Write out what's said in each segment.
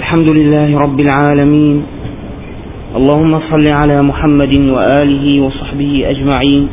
الحمد لله رب العالمين. اللهم صل على محمد وآله وصحبه أجمعين.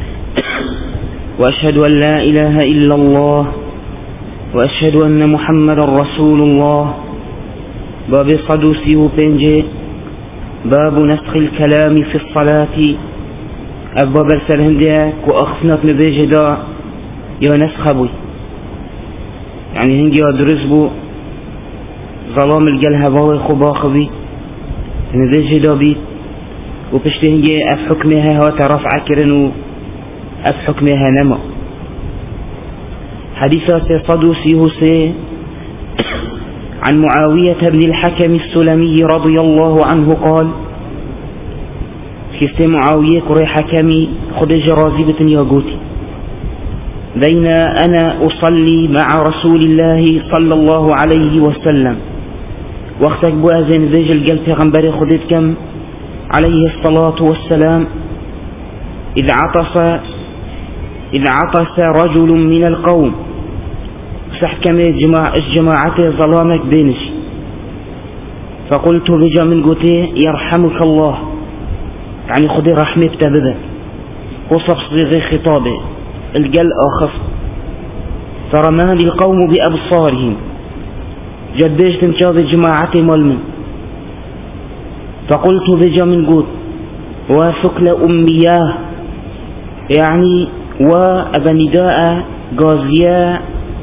وأشهد أن لا إله إلا الله وأشهد أن محمد رسول الله. باب صدوسي وبنجي باب نسخ الكلام في الصلاة. أبواب السلهندية وأخفنات نبيج دا يا نسخ بوي، يعني هنجي أدرس بو ظلام الجلها باوي خباخ بي نبيج دا بي وبشت هنجي أف حكمها هو ترفع كرن أف حكمها نما. حديثات صدوسي هسي عن معاوية بن الحكم السلمي رضي الله عنه قال: كيف معاوية كري حكمي خد جرازبة ياقوتي بين أنا أصلي مع رسول الله صلى الله عليه وسلم وقتك بوازن زيج القلب غنبري خدت كم عليه الصلاة والسلام إذ عطس رجل من القوم سحكم الجماعة ظلامك بينش، فقلت بجا من قوتي يرحمك الله، يعني خذي رحمة بتبذل وصف صيغي خطابه الجل آخف. فرماني القوم بأبصارهم جديش تنشاذ الجماعة ملمن، فقلت بجا من قوت وثكل أمياه، يعني وأبنداء غازياء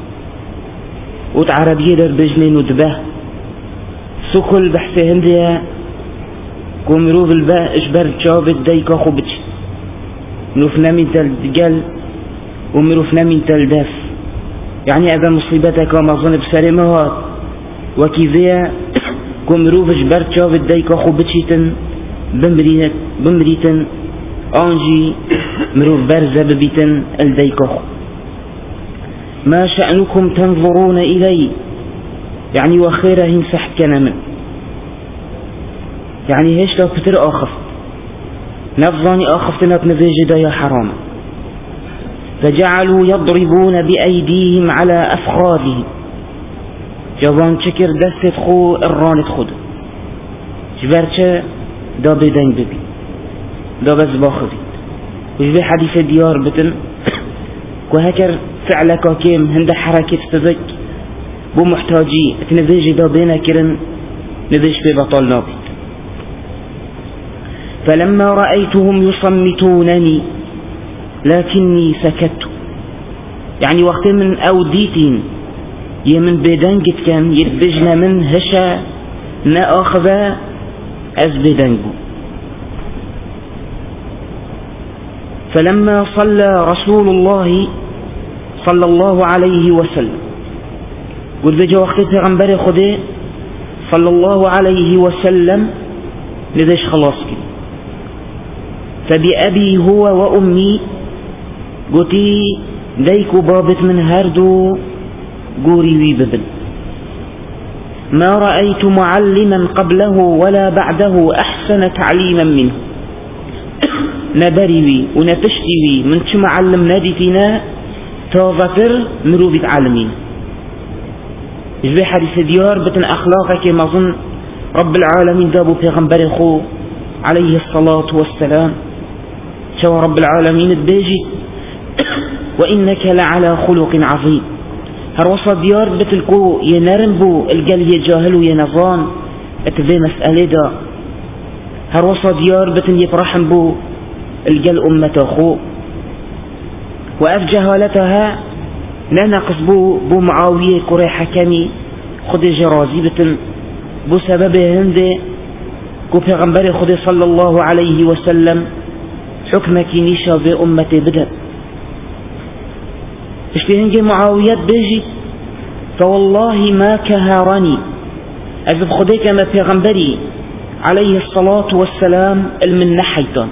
وتعربية در بجنين ودبه سكل بحثي هندية كومرو بالباء اجبر جابت دايكا خوبتش نوفنا من تلدقل ومروفنا من تلدف، يعني أذا مصيبتك ومظن بسرمهات وكذا كومرو اجبر جابت دايكا خوبتشتن بمريتن أنجي مروف برزة ببيتن الدايكا خو. ما شأنكم تنظرون إلي، يعني وخيرهم سحكنا من، يعني هيش لو كتر آخف نفظاني آخفتنا بنفيجدا يا حرام. فجعلوا يضربون بأيديهم على أفخاذهم، جوان شكر دست خو الرانت خود جبرتش دا بدين ببي دا بس باخذي وجبه حديث ديار بتن وهكر فعلك كيم هند حركة تذك بو محتاجي تنفيج دا بينا كرن نفيج في بطل نابي. فلما رأيتهم يصمتونني لكني سكت، يعني وقت من أوديتين يمن بدنجت كان يتبجنا من هشا نأخذ أز بدنجو. فلما صلى رسول الله صلى الله عليه وسلم، قل بجا وقت پیغمبر خده صلى الله عليه وسلم ندش خلاص كده. فبأبي هو وأمي قلتي ديكو بابت من هردو قوري ويببن. ما رأيت معلما قبله ولا بعده أحسن تعليما منه. نبريوي ونفشتيوي من شو معلم ناديتنا تظفر مروبة عالمين. يجبه حديث ديار بتن أخلاقك مظن رب العالمين دابو پیغمبر خو عليه الصلاة والسلام شو رب العالمين البيجي وإنك لعلى خلق عظيم. هروصة ديار بتلقو ينرنبو القل يجاهلو ينظان اتبه مسألة دا. هروصة ديار بتن يفرحن بو القل أمة خو وأفجهالتها لا نقص بو معاوية كري حكمي خد جرازي بتن بو سبب هندي كو پیغمبر خد صلى الله عليه وسلم حكمك نيشا في أمتي بدأ اشتهنجي معاوية بيجي فوالله ما كهارني أذب خديك ما پیغمبري عليه الصلاة والسلام المن حيطان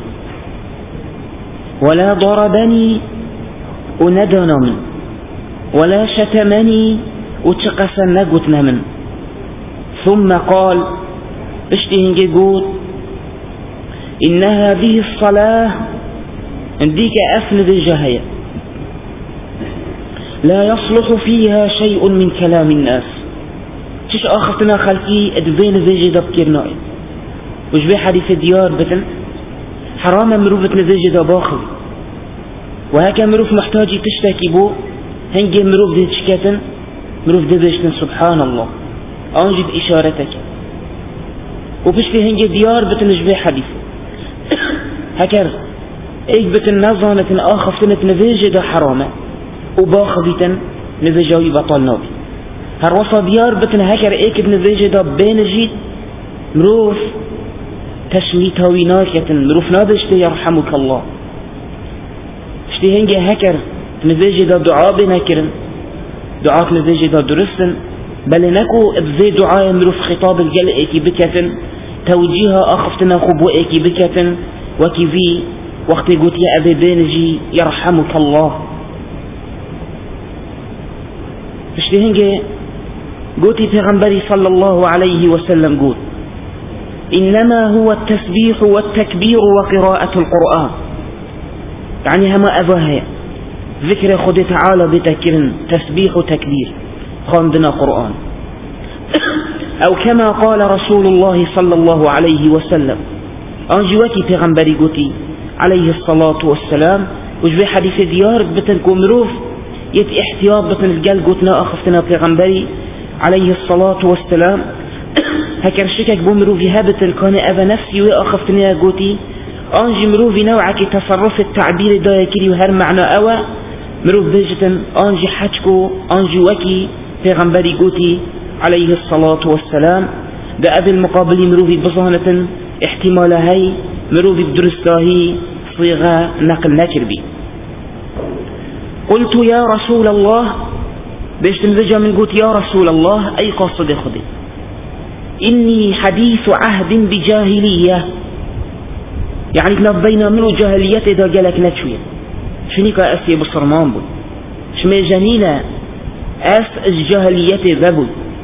ولا ضربني وندنا من ولا شتمني وتشقس نقتنا من. ثم قال اشتهنجي قول إن هذه الصلاة عندك أفلذ الجهية لا يصلح فيها شيء من كلام الناس تش آخفتنا خلقي ادبين فيجي دا بكيرناي وش بي حديث ديار بتن حرام مروفة نفيجي دا باخذ وهكا مروف محتاجي تشتكي بو هنجي مروف دي تشكتن مروف دي بيشتن سبحان الله أنجد إشارتك وبشتي هنجي ديار بتن وش بي حديث هكر ايك بتن نظانة آخفتنا نفيجي دا حرامة وباخذتن نفيجي بطال نابي هروصا ديار بتن هكر ايك بنفيجي دا بينجي مروف تشميت هويناكة مروف نابشتي يرحمك الله اشتي هنجي هكر نفيجي دا دعاء بنكرن دعاء نفيجي دا درسن بل نكو ابزي دعاء مروف خطاب الجل ايكي بكتن توجيها اخفتنا خبو ايكي بكتن وكيفي وقت قلت يا ابي بينجي يرحمك الله اشتي هنجي قلت پیغمبری صلى الله عليه وسلم قلت إنما هو التسبيح والتكبير وقراءة القرآن يعني هما أباها ذكر خد تعالى بتكرن تسبيح وتكبير خاندنا قرآن أو كما قال رسول الله صلى الله عليه وسلم أنجوكي پیغمبری قلتي عليه الصلاة والسلام وجبي حديث ديار بتنكو مروف يت احتياط بتن الجل قلتنا أخفتنا پیغمبری عليه الصلاة والسلام هكر شكك بمروفي هابت الكان أبا نفسي وأخفتني قوتي أنجي مروفي نوعك تصرف التعبير دا يكري وهر معنى أوا مروف بيجتن أنجي حجكو أنجي وكي پیغمبري قوتي عليه الصلاة والسلام دا أبي المقابل مروفي بصانة احتمال هاي مروفي بدرستاهي صيغة نقل نكربي قلت يا رسول الله بيشتن ذجا من قلت يا رسول الله أي قصد خذي إني حديث عهد بجاهلية يعني تنبينا منه جاهلية إذا جالك نتشوية شنيك أسي بصرمان بول شمي جنينة أس الجاهلية ذبول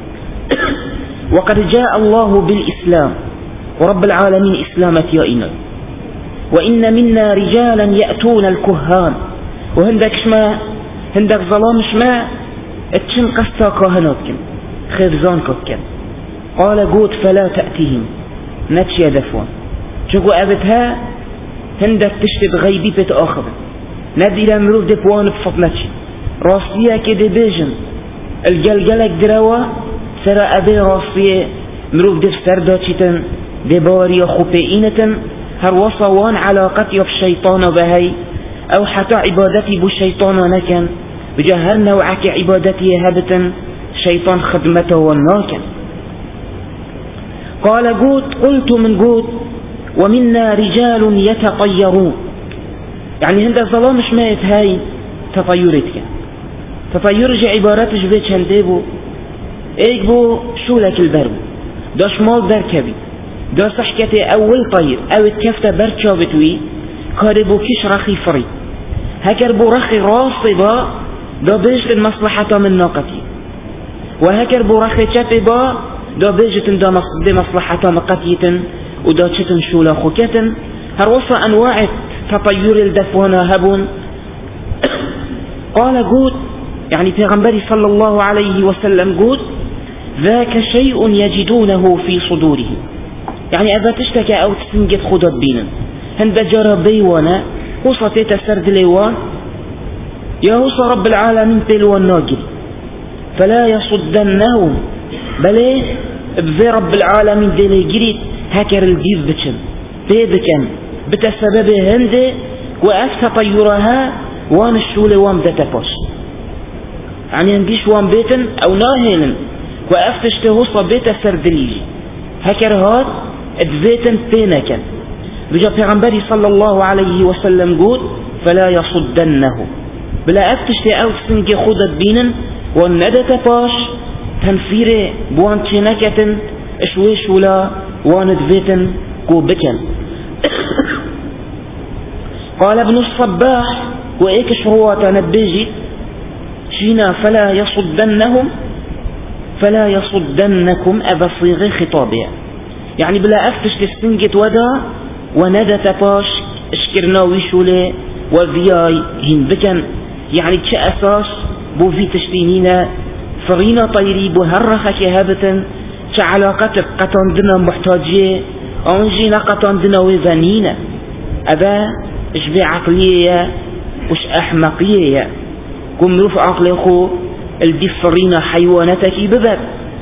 وقد جاء الله بالإسلام ورب العالمين إسلامة يائنا وإن منا رجالا يأتون الكهان وهندك شما هندك ظلام شما اتشن قستا كاهناتكم خيفزان كتكم قال قوت فلا تأتيهم نتشي دفوان شكو أبتها هندك تشتب غيبي بتآخر ندي لمروف دفوان بفضنتشي راسية كده بيجن الجلجلك دروا سرى أبي راسية مروف دف سرداتشتن دباري خبئينة هر وصوان علاقتي بالشيطان بهي أو حتى عبادتي بالشيطان نكن بجهر نوعك عبادتي هبتا شيطان خدمته والناكن قال قلت من قوت ومنا رجال يتطيرون يعني هند الظلام شمايت هاي تطيرتك تطيرج عباراتش بيتش هنديبو ايك بو شولك البرب دا شمال دركبي دا صحكتي اول طير او الكفتة بركابتوي كاربو كيش رخي فري هكر بو رخي راصبا دا بيجت المصلحة من ناقتي وهكر بو رخي شتبا دا بيجت دا مصلحة مقتية ودا تشتن شولا خوكة هروصة أنواع تطير الدفوانا هبون قال قود يعني پیغمبري صلى الله عليه وسلم قود ذاك شيء يجدونه في صدوره يعني إذا تشتكى أو تسنجد خدد بينا هند جرى بيوانا وصة تسرد ليوان يا وصة رب العالمين تلوان ناجل فلا يصدنهم بل بذي رب العالمين دي جريت هكر الجيز بتشن بيدكن بتسبب هند وأفت طيرها وان الشولة وان بتتفاش يعني هنديش وان بيتن أو ناهينا وأفتش تهوصة بيت سردليجي هكر هاد ادفيتن بينكن بجا پیغمبري صلى الله عليه وسلم قول فلا يصدنه بلا أفتش تأو تسنجي خودت بينن وان ندت باش تنفير بوان تشنكتن اشويش ولا وان ادفيتن قو بكن قال ابن الصباح وإيك شروات نبيجي شينا فلا يصدنكم أبا صيغ خطابها يعني بلا أفتش تستنجت ودا وندى تباش اشكرنا ويشولي وذياي هن بكن يعني تش أساس بو في تشتينينا فرينا طيري بهرخة كهابة كعلاقتك قطان دنا محتاجية أنجينا قطان دنا وذنينة أبا إش بعقلية وش أحمقية كم رفع عقلي خو الدي فرينا حيوانتك ببر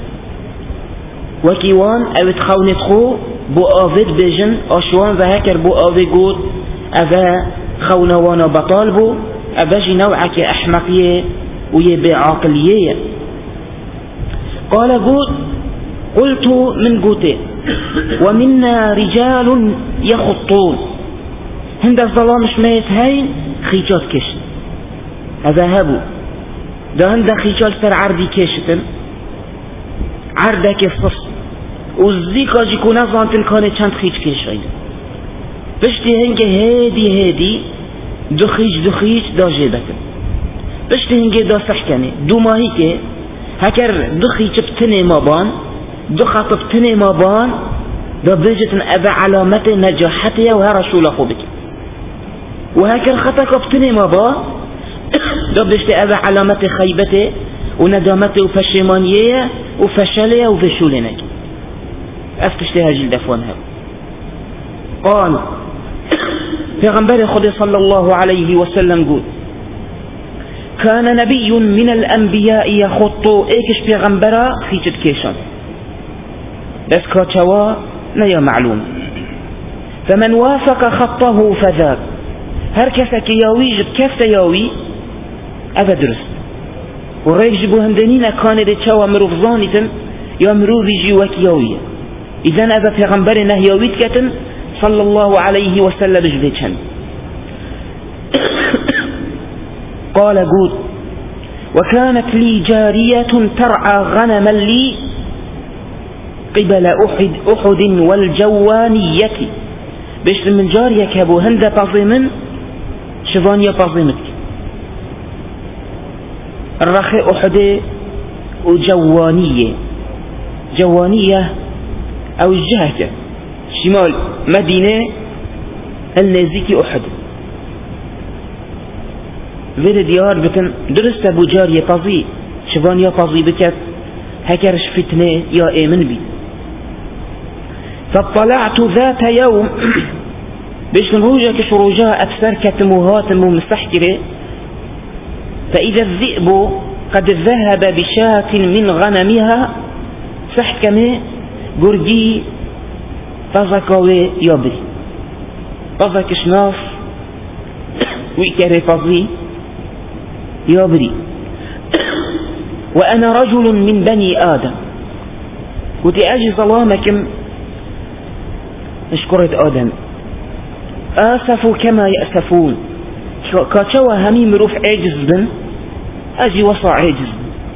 وكيوان أو تخونت خو بو آفد بجن أشوان وهكر بو آفد قود أبا خونا وانا بطالبو أباجي نوعك أحمقية ويبع عقلية. قال قود قلت من قوتي ومنا رجال يخطون هند الظلام شميت هاي خيجات كشت أذهبوا ده هند خيجات سر عردي كشتن عردك الصص والزيكا جيكونا زانتن كانت چند خيج كشت بشتي هنگه هادي دخيج دا جيبتن بشتي هنگه دا سحكني دو ماهي که هكر دخيج بتني مابان دخط بتني مابان دا بجتن أبا علامة نجاحتي وها رسول أخوبك وهكر خطك بتني مابان دا بجتي أبا علامة خيبته وندامته وفشمانية وفشلية وفشولنك أفتشتها جلد أفوانها. قال پیغمبر خدا صلى الله عليه وسلم قول كان نبي من الأنبياء يخط ايكش پیغمبرا خيجت كيشان بس كاتوا نيا معلوم فمن وافق خطه فذاك هر كسك ياوي جب كفت ياوي أبا درست وريك جبو هندنين كان دي تشاوى مروفزانيتن يا مروفي جيوك ياوي إذن أبا پیغمبر نهياويت كتن صلى الله عليه وسلم جبتشن. قال قود وكانت لي جارية ترعى غنما لي قبل أحد والجوانية بيش من جارية كابو هند بازمن شفانيا بازمتك الرخي أحد وجوانية جوانية أو الجهة شمال مدينة النزيك أحد في ديار بتن درست أبو جارية بازي شفانيا بازي بكت هكرش فتنة يا إيمن بي فاطلعت ذات يوم بيش نروجك شروجها أكثر كتموهات ومستحكرة فإذا الذئب قد ذهب بشاة من غنمها سحكمه قرجي فزكوه يابري فزك شناف ويكره فزي يابري وأنا رجل من بني آدم قلت أجي ظلامكم اشكرت آدم آسفوا كما يأسفون كاتشوا هميم روح عجز بن أجي وصع عجز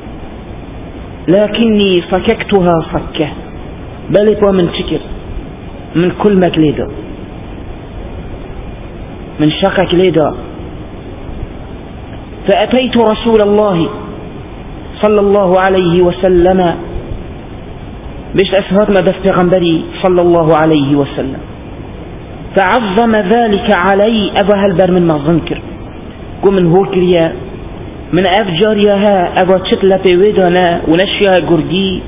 لكني فككتها فكة بلق ومن شكر من كل مكليدا من شقك ليدا فأتيت رسول الله صلى الله عليه وسلم بيش أسهر ما بس پیغمبري صلى الله عليه وسلم فعظم ذلك علي أبا هالبر من مظنكر قو من هو كريا من أفجاريها أبا تشتلا بيودانا ونشيها قردي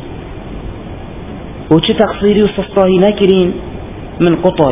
وتقصيري وسطاهي ناكرين من قطاي.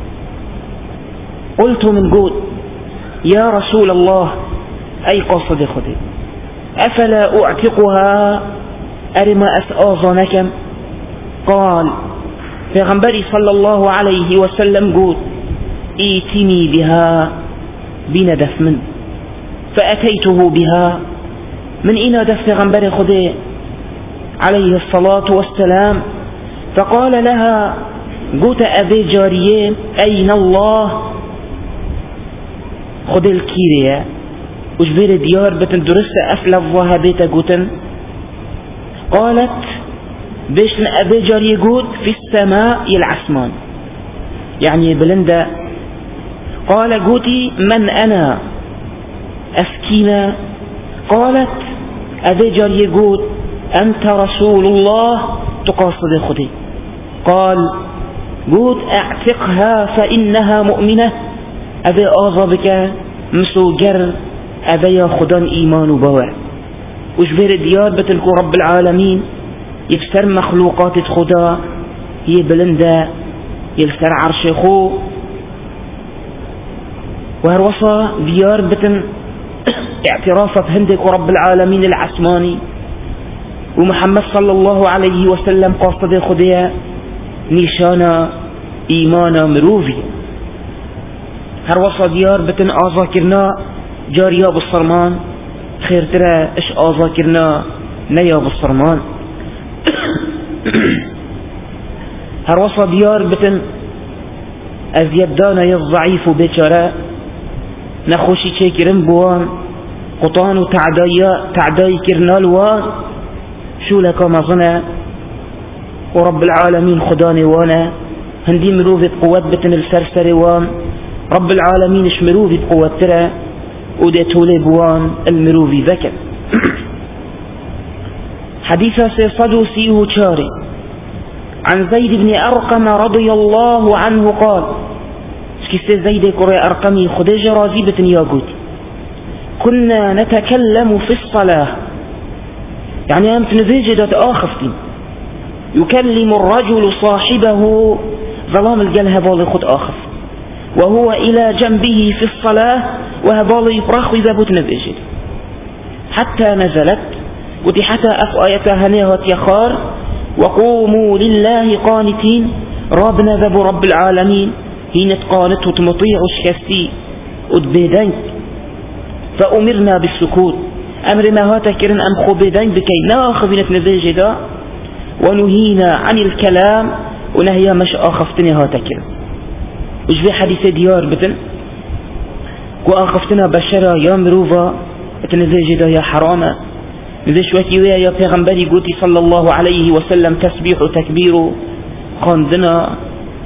قلت من قول يا رسول الله أي قصد خدي أفلا أعتقها أرما أسآظنكم قال پیغمبري صلى الله عليه وسلم قول ايتني بها بندف من فأتيته بها من إنا دف پیغمبر خدي عليه الصلاة والسلام فقال لها قلت أبي جارية أين الله خد الكيريا وجبير ديار بتن درست أفلف وهبيتا قلتن قالت بيش أبي جارية قلت في السماء العسمان يعني بلندا قال قلتي من أنا أسكينة قالت أبي جارية قلت أنت رسول الله تقاصد خدي قال قلت اعتقها فإنها مؤمنة أبي آظبك مسوجر أبي خدان إيمان وبوع وجبر ديار بتنكو رب العالمين يفسر مخلوقات خدا هي بلندا يلسر عرش خو وهروصا ديار بتن اعترافة هندك رب العالمين العسماني ومحمد صلى الله عليه وسلم قاصد خديا نيشانا إيمانا مروفي هروصا ديار بتن آذاكرنا جاريا بالصرمان خير ترى إش آذاكرنا نيا بالصرمان هروصا ديار بتن أزيدانا يضعيف بيشارة نخوشي تشيكرن بوان قطان تعداي كرنال وان شو لك مظنة ورب العالمين خداني وانا هندي مروفة قوة بتن السرسر وان رب العالمين اش مروفة قوة ترى وديتولي بوان المروفي ذكر حديثة سيصدو سيه شاري عن زيد بن أرقم رضي الله عنه قال سكست زيد كري أرقمي خديجة رازيبة ياقوت كنا نتكلم في الصلاة يعني أمت نزيجة آخفتي يكلم الرجل صاحبه ظلام الجل هبالي خد آخف وهو إلى جنبه في الصلاة وهبالي يبرخ إذا بوت نزيجة حتى نزلت ودي حتى آية هنيهة يخار وقوموا لله قانتين ربنا ذب رب العالمين هين تقانت وتمطيع شكستي ودبيدين فأمرنا بالسكوت أمرنا هاتكرن أم خبيدين بكي ناخذ نتنزيج دا ونهينا عن الكلام ونهيا مش آخفتني هاتكرن وجبي حديث ديار بتن وآخفتنا بشرة يا مروفا تنزيج دا يا حرامة نزيش وكيوية يا پیغمبري قوتي صلى الله عليه وسلم تسبيح وتكبير قاندنا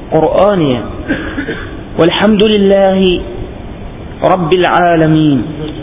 قرآنيا والحمد لله رب العالمين